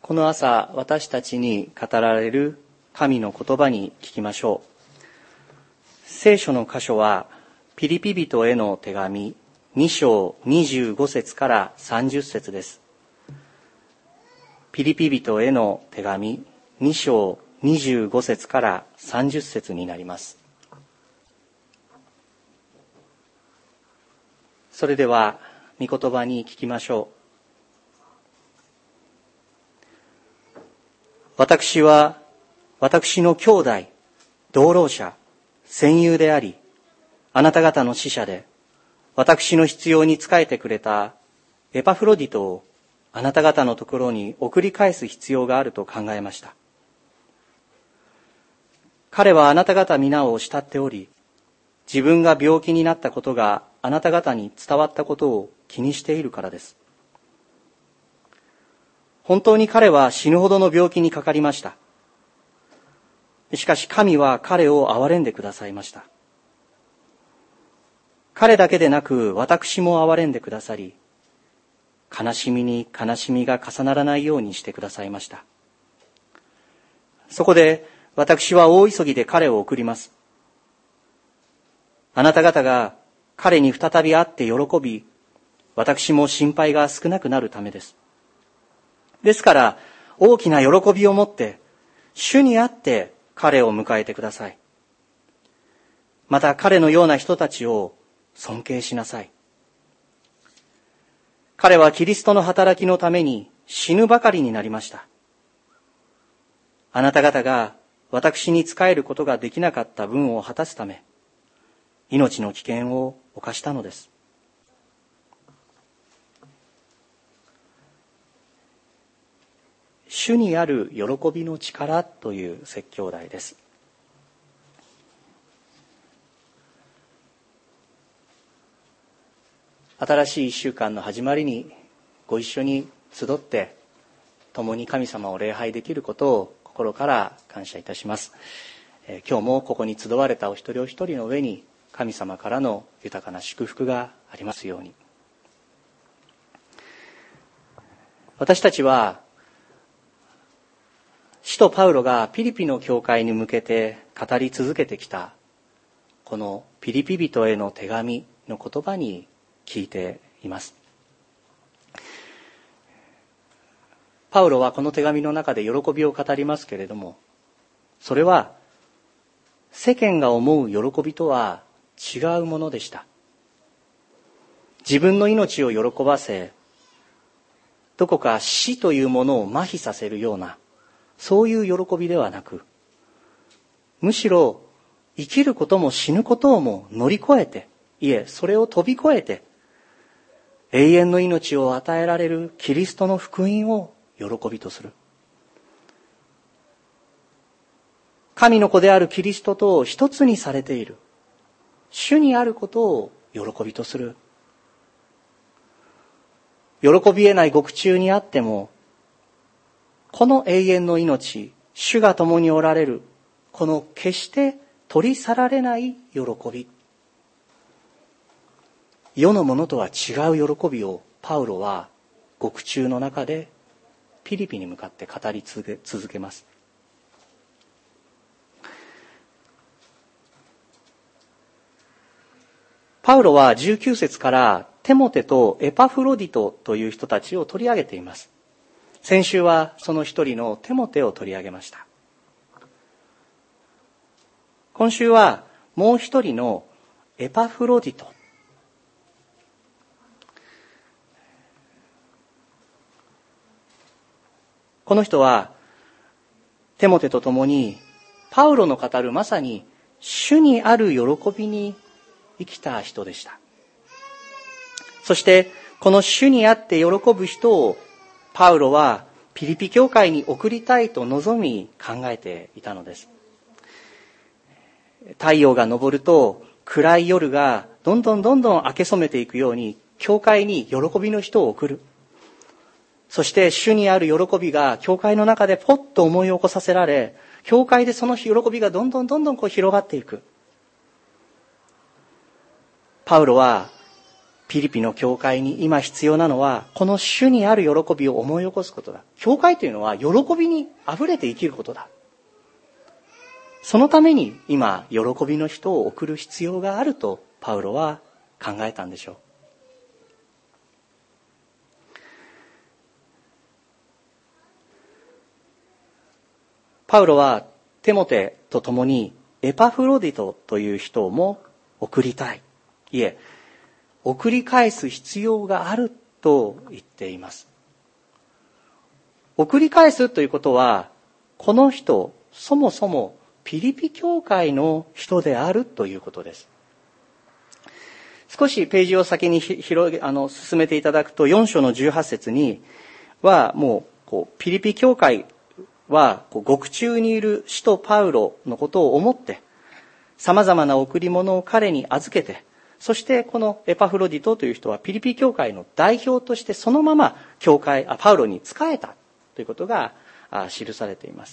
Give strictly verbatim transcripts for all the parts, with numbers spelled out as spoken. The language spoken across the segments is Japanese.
この朝、私たちに語られる神の言葉に聞きましょう。聖書の箇所は、ピリピ人への手紙に章にじゅうご節からさんじゅっ節です。ピリピ人への手紙に章にじゅうご節からさんじゅっ節になります。それでは、御言葉に聞きましょう。私は、私の兄弟、同労者、戦友であり、あなた方の使者で、私の必要に仕えてくれたエパフロディトをあなた方のところに送り返す必要があると考えました。彼はあなた方皆を慕っており、自分が病気になったことがあなた方に伝わったことを気にしているからです。本当に彼は死ぬほどの病気にかかりました。しかし神は彼を憐れんでくださいました。彼だけでなく私も憐れんでくださり、悲しみに悲しみが重ならないようにしてくださいました。そこで私は大急ぎで彼を送ります。あなた方が彼に再び会って喜び、私も心配が少なくなるためです。ですから大きな喜びを持って主にあって彼を迎えてください。また彼のような人たちを尊敬しなさい。彼はキリストの働きのために死ぬばかりになりました。あなた方が私に仕えることができなかった分を果たすため、命の危険を冒したのです。主にある喜びの力という説教題です。新しい一週間の始まりにご一緒に集って共に神様を礼拝できることを心から感謝いたします。えー、今日もここに集われたお一人お一人の上に神様からの豊かな祝福がありますように。私たちは使徒パウロがピリピの教会に向けて語り続けてきたこのピリピ人への手紙の言葉に聞いています。パウロはこの手紙の中で喜びを語りますけれども、それは世間が思う喜びとは違うものでした。自分の命を喜ばせ、どこか死というものを麻痺させるような、そういう喜びではなく、むしろ生きることも死ぬことをも乗り越えて、いえ、それを飛び越えて、永遠の命を与えられるキリストの福音を喜びとする。神の子であるキリストと一つにされている。主にあることを喜びとする。喜び得ない獄中にあっても、この永遠の命、主が共におられる、この決して取り去られない喜び。世のものとは違う喜びをパウロは獄中の中でピリピに向かって語り続け、続けます。パウロはじゅうきゅう節からテモテとエパフロディトという人たちを取り上げています。先週はその一人のテモテを取り上げました。今週はもう一人のエパフロディト。この人はテモテと共にパウロの語るまさに主にある喜びに生きた人でした。そしてこの主にあって喜ぶ人をパウロはピリピ教会に送りたいと望み考えていたのです。太陽が昇ると暗い夜がどんどんどんどん明け染めていくように教会に喜びの人を送る。そして主にある喜びが教会の中でポッと思い起こさせられ、教会でその喜びがどんどんどんどんこう広がっていく。パウロはピリピの教会に今必要なのは、この主にある喜びを思い起こすことだ。教会というのは喜びに溢れて生きることだ。そのために今、喜びの人を送る必要があるとパウロは考えたんでしょう。パウロはテモテと共にエパフロディトという人も送りたい。いえ、送り返す必要があると言っています。送り返すということは、この人、そもそもピリピ教会の人であるということです。少しページを先に広げ、あの、進めていただくと、よん章のじゅうはち節には、もう、こう、ピリピ教会は、こう獄中にいる使徒パウロのことを思って、様々な贈り物を彼に預けて、そしてこのエパフロディトという人はピリピ教会の代表としてそのまま教会、あパウロに仕えたということが記されています。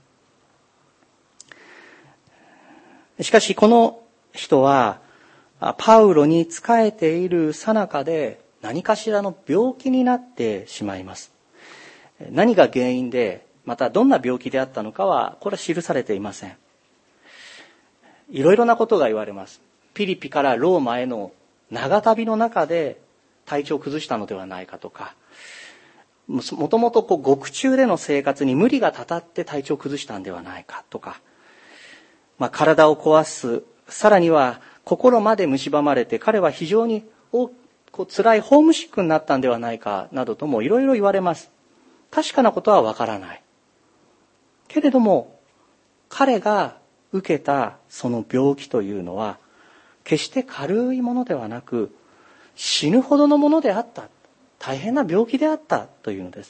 しかしこの人はパウロに仕えている最中で何かしらの病気になってしまいます。何が原因で、またどんな病気であったのかはこれは記されていません。いろいろなことが言われます。ピリピからローマへの長旅の中で体調を崩したのではないかとか、もともとこう獄中での生活に無理がたたって体調を崩したんではないかとか、まあ、体を壊す、さらには心まで蝕まれて彼は非常にこう辛いホームシックになったんではないかなどともいろいろ言われます。確かなことはわからない。けれども彼が受けたその病気というのは決して軽いものではなく、死ぬほどのものであった。大変な病気であったというのです。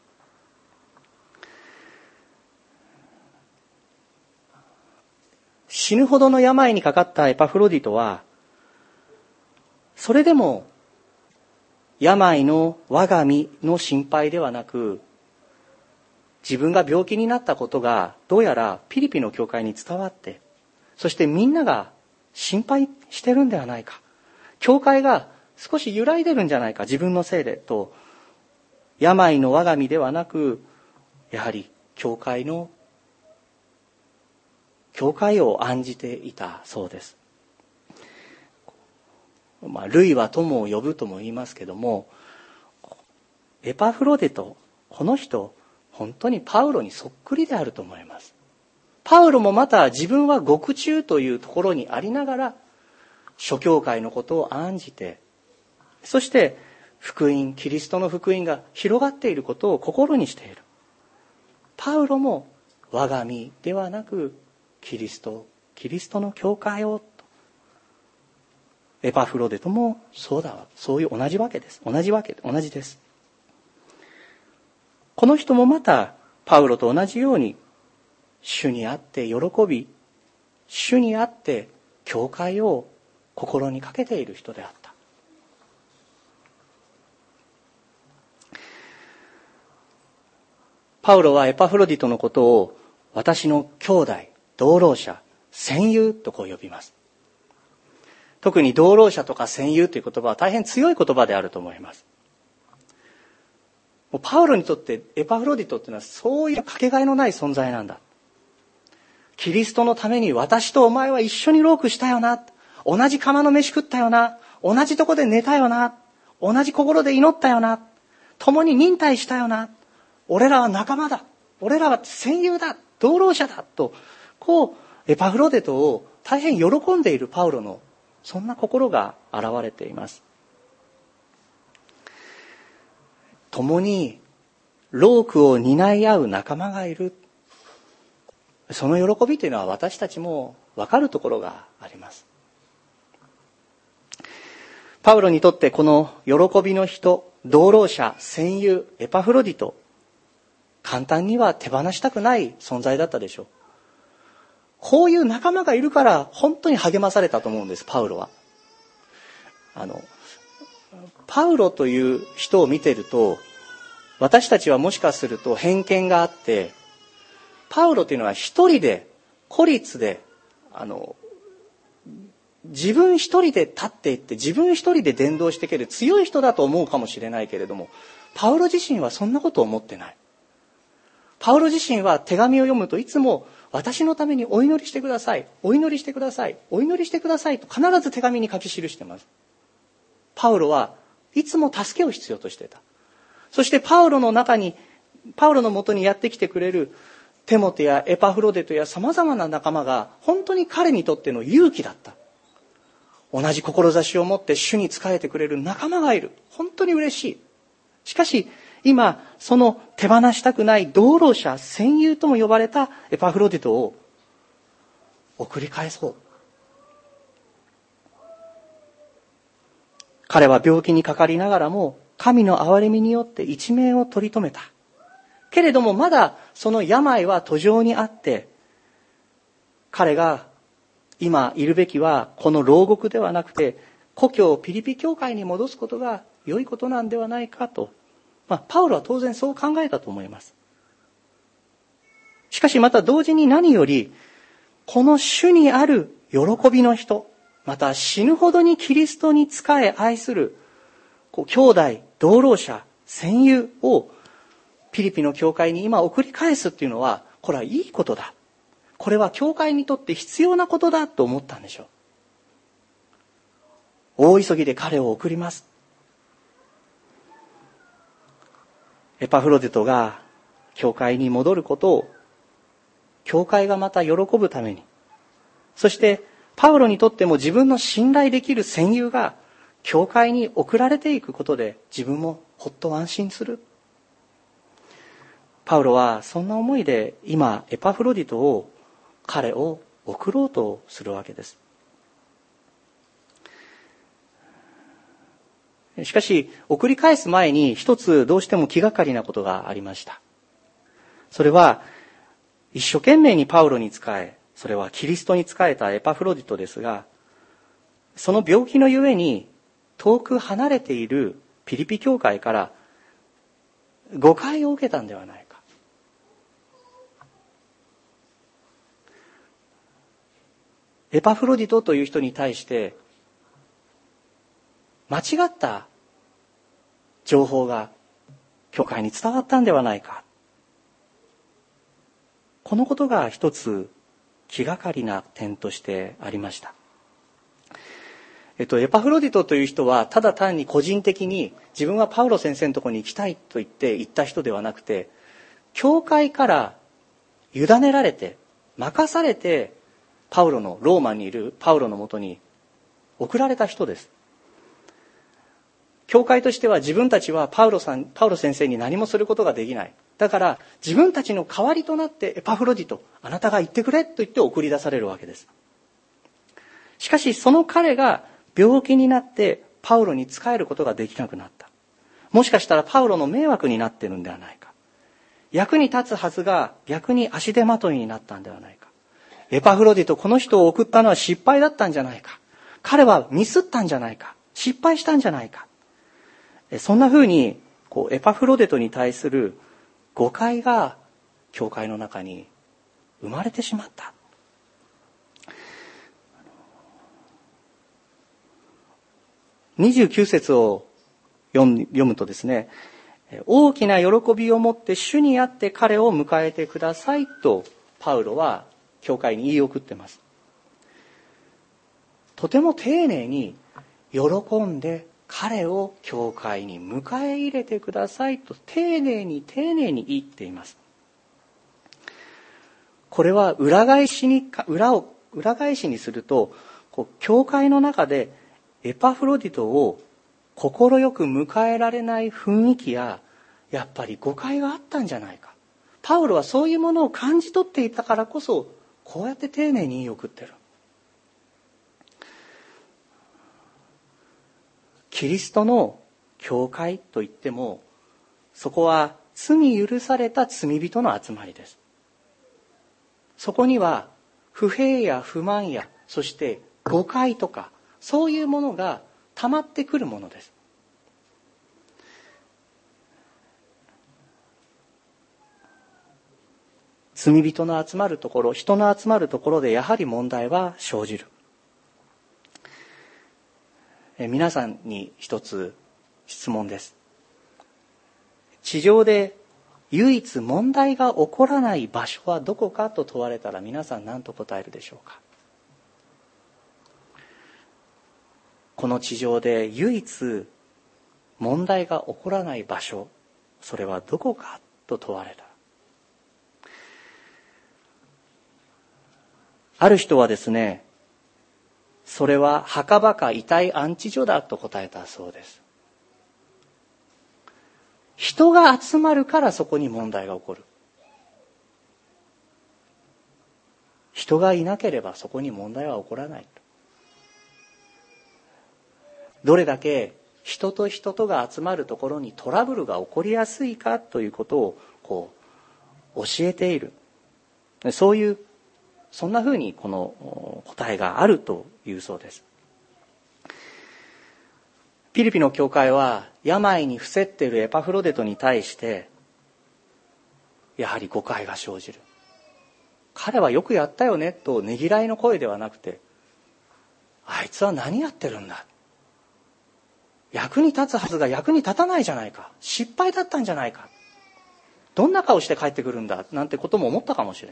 死ぬほどの病にかかったエパフロディトは、それでも病の我が身の心配ではなく、自分が病気になったことがどうやらピリピの教会に伝わって、そしてみんなが心配してるんではないか、教会が少し揺らいでるんじゃないか、自分のせいでと、病の我が身ではなく、やはり教会の教会を案じていたそうです。まあ、類は友を呼ぶとも言いますけども、エパフロディト、この人本当にパウロにそっくりであると思います。パウロもまた自分は獄中というところにありながら諸教会のことを案じて、そして福音、キリストの福音が広がっていることを心にしている。パウロも我が身ではなくキリスト、キリストの教会をと。エパフロデトもそうだわ、そういう同じわけです。同じわけ、同じです。この人もまたパウロと同じように主にあって喜び、主にあって教会を心にかけている人であった。パウロはエパフロディトのことを私の兄弟、同労者、戦友とこう呼びます。特に同労者とか戦友という言葉は大変強い言葉であると思います。もうパウロにとってエパフロディトっていうのはそういうかけがえのない存在なんだ。キリストのために私とお前は一緒に労苦したよな。同じ釜の飯食ったよな。同じとこで寝たよな。同じ心で祈ったよな。共に忍耐したよな。俺らは仲間だ。俺らは戦友だ。同労者だ。と、こう、エパフロディトを大変喜んでいるパウロの、そんな心が現れています。共に労苦を担い合う仲間がいる。その喜びというのは私たちも分かるところがあります。パウロにとってこの喜びの人、同労者、戦友、エパフロディト、簡単には手放したくない存在だったでしょう。こういう仲間がいるから本当に励まされたと思うんです、パウロは。あの、パウロという人を見てると、私たちはもしかすると偏見があって、パウロというのは一人で、孤立で、あの、 自分一人で立っていって自分一人で伝道していける強い人だと思うかもしれないけれども、パウロ自身はそんなことを思ってない。パウロ自身は手紙を読むといつも私のためにお祈りしてください、お祈りしてください、お祈りしてくださいと必ず手紙に書き記しています。パウロはいつも助けを必要としていた。そしてパウロの中に、パウロのもとにやってきてくれるテモテやエパフロデトや様々な仲間が本当に彼にとっての勇気だった。同じ志を持って主に仕えてくれる仲間がいる。本当に嬉しい。しかし今その手放したくない同労者、戦友とも呼ばれたエパフロディトを送り返そう。彼は病気にかかりながらも神の憐れみによって一命を取り留めた。けれどもまだその病は途上にあって、彼が今いるべきはこの牢獄ではなくて故郷ピリピ教会に戻すことが良いことなんではないかと、まあ、パウロは当然そう考えたと思います。しかしまた同時に何よりこの主にある喜びの人、また死ぬほどにキリストに仕え愛するこう兄弟、同労者、戦友をピリピの教会に今送り返すっていうのは、これはいいことだ。これは教会にとって必要なことだと思ったんでしょう。大急ぎで彼を送ります。エパフロディトが教会に戻ることを教会がまた喜ぶために、そしてパウロにとっても自分の信頼できる戦友が教会に送られていくことで自分もほっと安心する。パウロはそんな思いで今エパフロディトを彼を送ろうとするわけです。しかし送り返す前に一つどうしても気がかりなことがありました。それは一生懸命にパウロに仕え、それはキリストに仕えたエパフロディトですが、その病気のゆえに遠く離れているピリピ教会から誤解を受けたんではないか。エパフロディトという人に対して間違った情報が教会に伝わったんではないか。このことが一つ気がかりな点としてありました。えっと、エパフロディトという人はただ単に個人的に自分はパウロ先生のところに行きたいと言って行った人ではなくて、教会から委ねられて任されてパウロのローマにいるパウロのもとに送られた人です。教会としては自分たちはパウロさん、パウロ先生に何もすることができない。だから自分たちの代わりとなってエパフロディト、あなたが行ってくれと言って送り出されるわけです。しかしその彼が病気になってパウロに仕えることができなくなった。もしかしたらパウロの迷惑になっているんではないか。役に立つはずが逆に足手まといになったんではないか。エパフロディト、この人を送ったのは失敗だったんじゃないか。彼はミスったんじゃないか。失敗したんじゃないか。そんな風にこうエパフロディトに対する誤解が教会の中に生まれてしまった。にじゅうきゅう節を読むとですね、大きな喜びを持って主にあって彼を迎えてくださいとパウロは教会に言い送っています。とても丁寧に喜んで彼を教会に迎え入れてくださいと丁寧に丁寧に言っています。これは裏返しに裏を裏返しにすると、こう教会の中でエパフロディトを快く迎えられない雰囲気ややっぱり誤解があったんじゃないか。パウロはそういうものを感じ取っていたからこそこうやって丁寧に言い送ってる。キリストの教会といってもそこは罪許された罪人の集まりです。そこには不平や不満やそして誤解とかそういうものが溜まってくるものです。罪人の集まるところ、人の集まるところでやはり問題は生じる。 皆さんに一つ質問です。地上で唯一問題が起こらない場所はどこかと問われたら、皆さん何と答えるでしょうか。この地上で唯一問題が起こらない場所、それはどこかと問われた。ある人はですね、それは墓場か遺体安置所だと答えたそうです。人が集まるからそこに問題が起こる。人がいなければそこに問題は起こらない。どれだけ人と人とが集まるところにトラブルが起こりやすいかということをこう教えている。そういうそんなふうにこの答えがあるというそうです。ピリピの教会は病に伏せっているエパフロデトに対してやはり誤解が生じる。彼はよくやったよねとねぎらいの声ではなくて、あいつは何やってるんだ、役に立つはずが役に立たないじゃないか、失敗だったんじゃないか、どんな顔して帰ってくるんだなんてことも思ったかもしれない。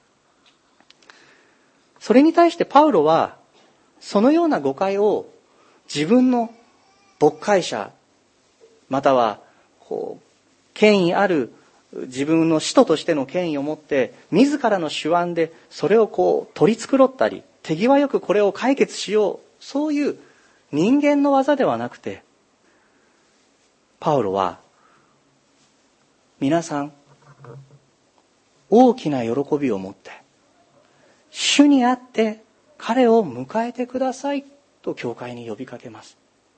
それに対してパウロはそのような誤解を自分の牧会者またはこう権威ある自分の使徒としての権威を持って自らの手腕でそれをこう取り繕ったり手際よくこれを解決しよう、そういう人間の技ではなくて、パウロは皆さん大きな喜びを持って主にあって彼を迎えてくださいと教会に呼びかけます。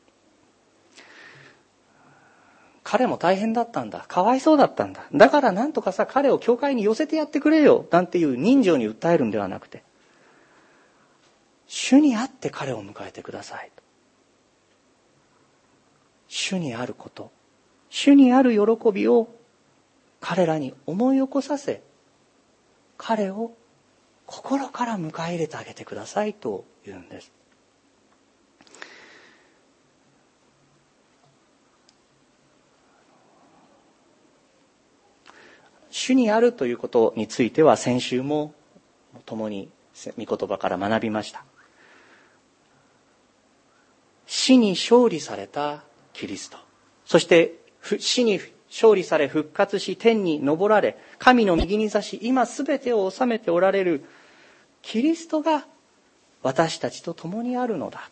彼も大変だったんだ、かわいそうだったんだ、だからなんとかさ彼を教会に寄せてやってくれよなんていう人情に訴えるんではなくて、主にあって彼を迎えてくださいと。主にあること、主にある喜びを彼らに思い起こさせ、彼を心から迎え入れてあげてくださいと言うんです。主にあるということについては先週も共に御言葉から学びました。死に勝利されたキリスト、そして死に勝利され復活し天に昇られ神の右に座し今すべてを治めておられるキリストが私たちと共にあるのだ。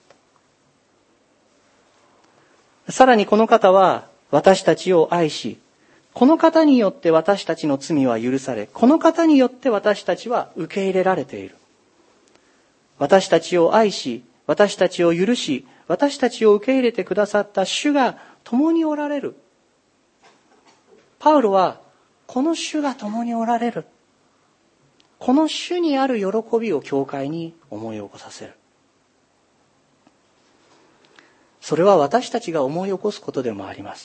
さらにこの方は私たちを愛し、この方によって私たちの罪は許され、この方によって私たちは受け入れられている。私たちを愛し、私たちを許し、私たちを受け入れてくださった主が共におられる。パウロはこの主が共におられる、この主にある喜びを教会に思い起こさせる。それは私たちが思い起こすことでもあります。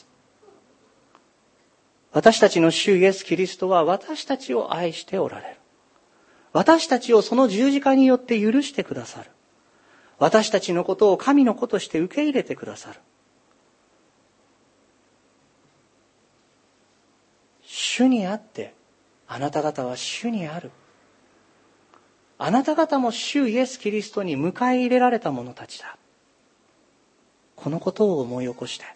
私たちの主イエス・キリストは私たちを愛しておられる。私たちをその十字架によって許してくださる。私たちのことを神の子として受け入れてくださる。主にあって、あなた方は主にある。あなた方も主イエス・キリストに迎え入れられた者たちだ。このことを思い起こして、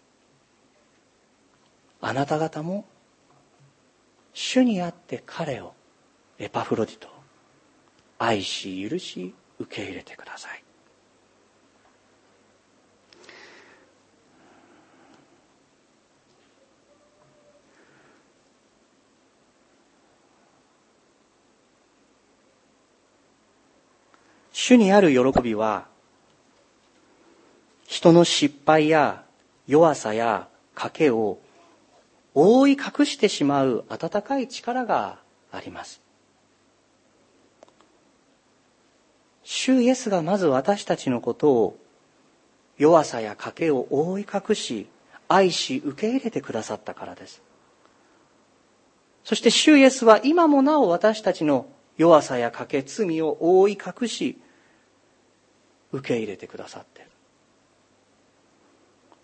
あなた方も主にあって彼を、エパフロディトを愛し許し受け入れてください。主にある喜びは人の失敗や弱さや賭けを覆い隠してしまう温かい力があります。主イエスがまず私たちのことを弱さや賭けを覆い隠し愛し受け入れてくださったからです。そして主イエスは今もなお私たちの弱さや賭け罪を覆い隠し受け入れてくださっている。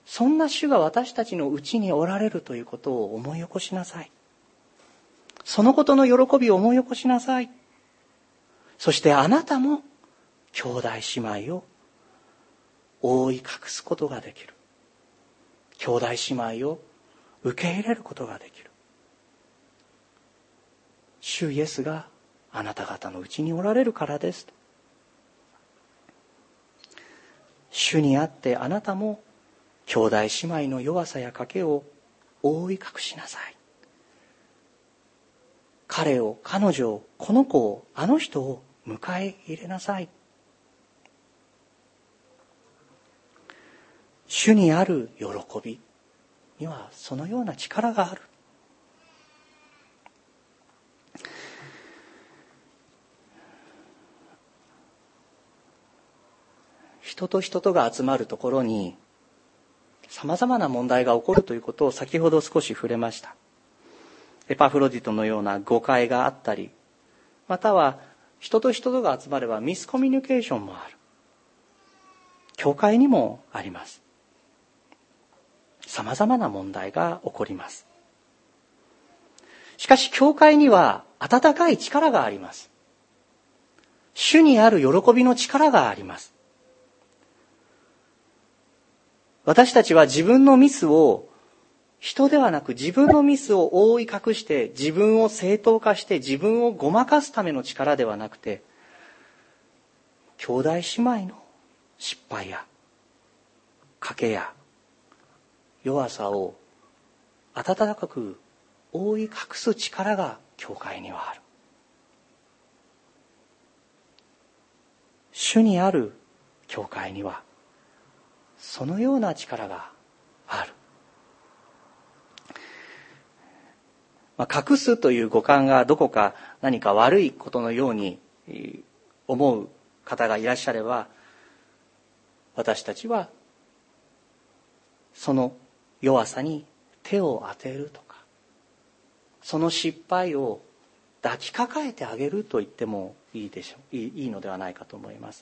そんな主が私たちのうちにおられるということを思い起こしなさい。そのことの喜びを思い起こしなさい。そしてあなたも兄弟姉妹を覆い隠すことができる。兄弟姉妹を受け入れることができる。主イエスがあなた方のうちにおられるからです。主にあってあなたも兄弟姉妹の弱さや賭けを覆い隠しなさい。彼を、彼女を、この子を、あの人を迎え入れなさい。主にある喜びにはそのような力がある。人と人とが集まるところにさまざまな問題が起こるということを先ほど少し触れました。エパフロディトのような誤解があったり、または人と人とが集まればミスコミュニケーションもある。教会にもあります。さまざまな問題が起こります。しかし教会には温かい力があります。主にある喜びの力があります。私たちは自分のミスを人ではなく自分のミスを覆い隠して自分を正当化して自分をごまかすための力ではなくて、兄弟姉妹の失敗や賭けや弱さを温かく覆い隠す力が教会にはある。主にある教会にはそのような力がある。まあ、隠すという語感がどこか何か悪いことのように思う方がいらっしゃれば、私たちはその弱さに手を当てるとか、その失敗を抱きかかえてあげると言ってもいいでしょう、いい、いいのではないかと思います。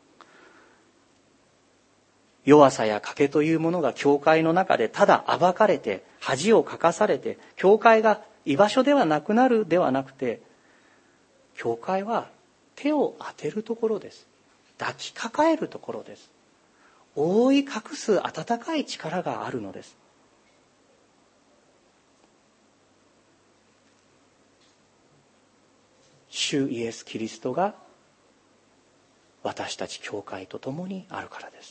弱さや賭けというものが教会の中でただ暴かれて恥をかかされて教会が居場所ではなくなるではなくて、教会は手を当てるところです。抱きかかえるところです。覆い隠す温かい力があるのです。主イエス・キリストが私たち教会と共にあるからです。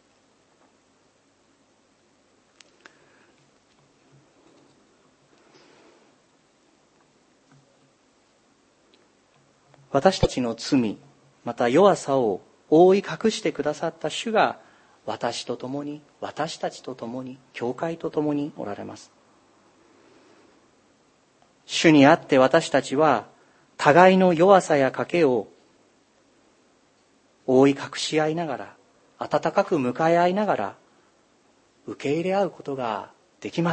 私たちの罪、また弱さを覆い隠してくださった主が私と共に、私たちと共に、教会と共におられます。主にあって私たちは互いの弱さや賭けを覆い隠し合いながら、温かく向かい合いながら受け入れ合うことができます。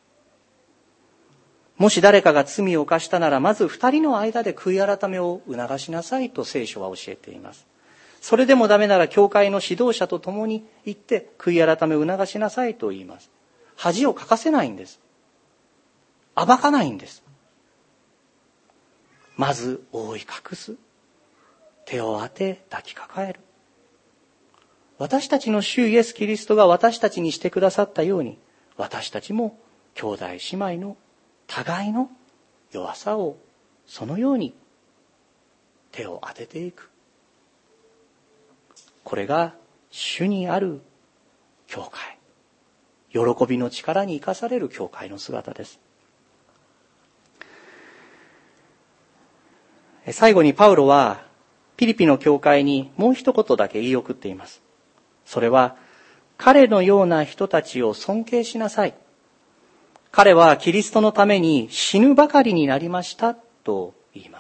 もし誰かが罪を犯したなら、まず二人の間で悔い改めを促しなさいと聖書は教えています。それでもダメなら教会の指導者と共に行って悔い改めを促しなさいと言います。恥をかかせないんです。暴かないんです。まず覆い隠す。手を当て抱きかかえる。私たちの主イエス・キリストが私たちにしてくださったように、私たちも兄弟姉妹の互いの弱さをそのように手を当てていく。これが主にある教会、喜びの力に生かされる教会の姿です。最後にパウロはピリピの教会にもう一言だけ言い送っています。それは、彼のような人たちを尊敬しなさい。彼はキリストのために死ぬばかりになりましたと言います。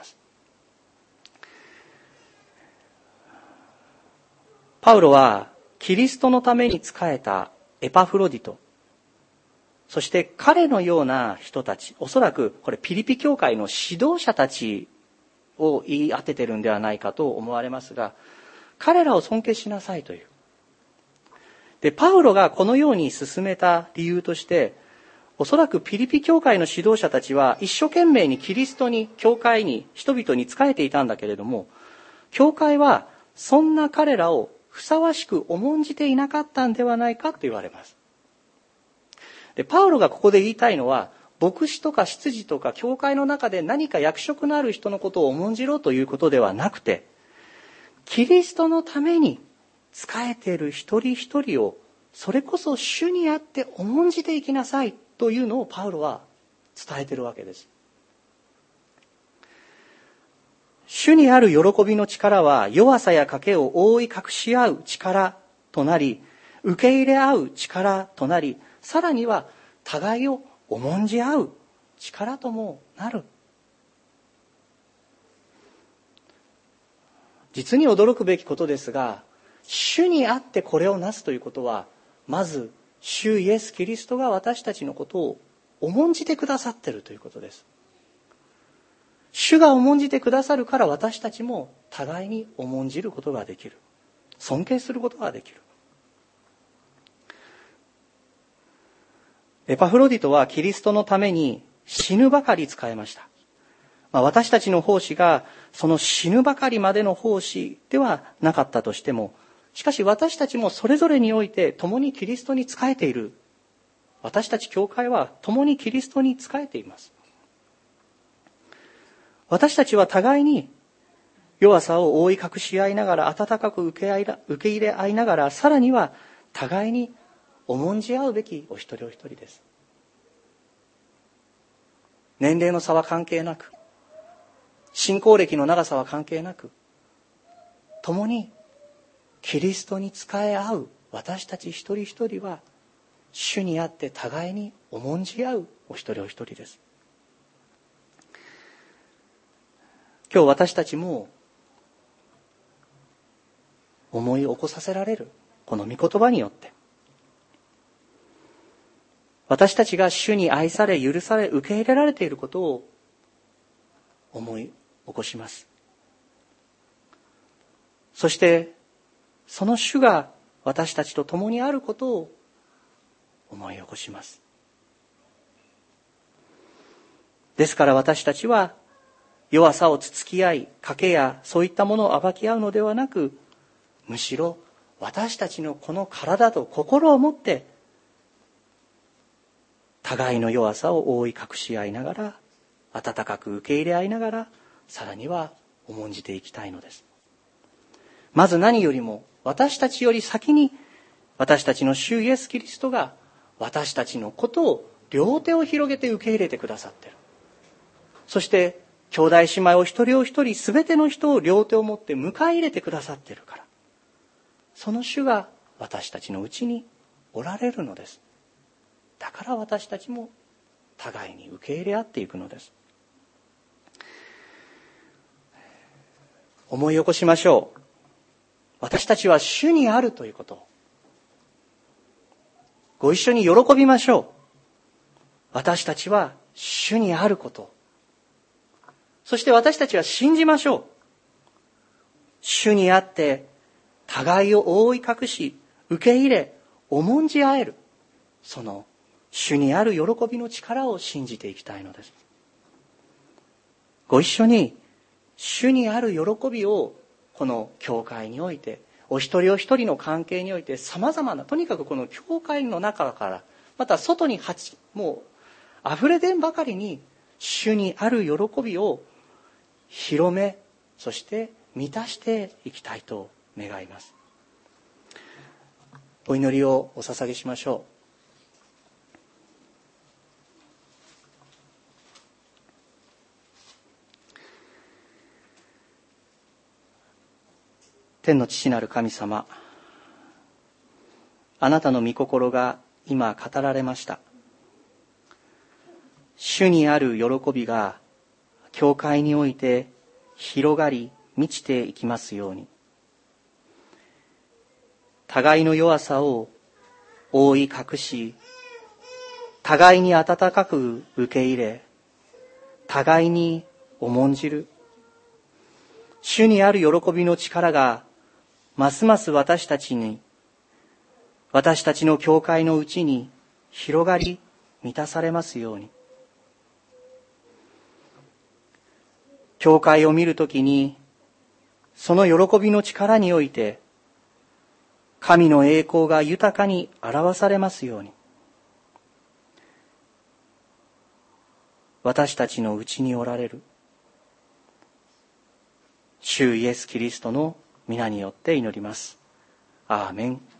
パウロはキリストのために仕えたエパフロディト、そして彼のような人たち、おそらくこれピリピ教会の指導者たちを言い当ててるんではないかと思われますが、彼らを尊敬しなさいという。 で、パウロがこのように進めた理由として、おそらくピリピ教会の指導者たちは一生懸命にキリストに、教会に、人々に仕えていたんだけれども、教会はそんな彼らをふさわしく重んじていなかったんではないかと言われます。で、パウロがここで言いたいのは、牧師とか執事とか教会の中で何か役職のある人のことを重んじろということではなくて、キリストのために仕えている一人一人を、それこそ主にあって重んじていきなさいというのをパウロは伝えているわけです。主にある喜びの力は弱さや賭けを覆い隠し合う力となり、受け入れ合う力となり、さらには互いを重んじ合う力ともなる。実に驚くべきことですが、主にあってこれをなすということは、まず主イエス・キリストが私たちのことを重んじてくださっているということです。主が重んじてくださるから私たちも互いに重んじることができる。尊敬することができる。エパフロディトはキリストのために死ぬばかり仕えました。まあ、私たちの奉仕がその死ぬばかりまでの奉仕ではなかったとしても、しかし私たちもそれぞれにおいて共にキリストに仕えている。私たち教会は共にキリストに仕えています。私たちは互いに弱さを覆い隠し合いながら、温かく受け合い受け入れ合いながら、さらには互いに重んじ合うべきお一人お一人です。年齢の差は関係なく、信仰歴の長さは関係なく、共にキリストに仕え合う私たち一人一人は、主にあって互いに重んじ合うお一人お一人です。今日私たちも思い起こさせられるこの御言葉によって、私たちが主に愛され、許され、受け入れられていることを思い起こします。そしてその主が私たちと共にあることを思い起こします。ですから私たちは弱さをつつき合い、賭けやそういったものを暴き合うのではなく、むしろ私たちのこの体と心をもって互いの弱さを覆い隠し合いながら、温かく受け入れ合いながら、さらには重んじていきたいのです。まず何よりも、私たちより先に私たちの主イエス・キリストが私たちのことを両手を広げて受け入れてくださっている。そして兄弟姉妹を一人お一人、すべての人を両手を持って迎え入れてくださっているから、その主が私たちのうちにおられるのです。だから私たちも互いに受け入れ合っていくのです。思い起こしましょう。私たちは主にあるということ。ご一緒に喜びましょう。私たちは主にあること。そして私たちは信じましょう。主にあって互いを覆い隠し、受け入れ、重んじ合える。その主にある喜びの力を信じていきたいのです。ご一緒に主にある喜びをこの教会において、お一人お一人の関係において、様々な、とにかくこの教会の中から、また外にはちもう溢れ出んばかりに主にある喜びを広め、そして満たしていきたいと願います。お祈りをお捧げしましょう。天の父なる神様、あなたの御心が今語られました。主にある喜びが教会において広がり満ちていきますように、互いの弱さを覆い隠し、互いに温かく受け入れ、互いに重んじる主にある喜びの力がますます私たちに、 私たちの教会のうちに広がり満たされますように。教会を見るときに、その喜びの力において、神の栄光が豊かに表されますように。私たちのうちにおられる、主イエス・キリストの皆によって祈ります。アーメン。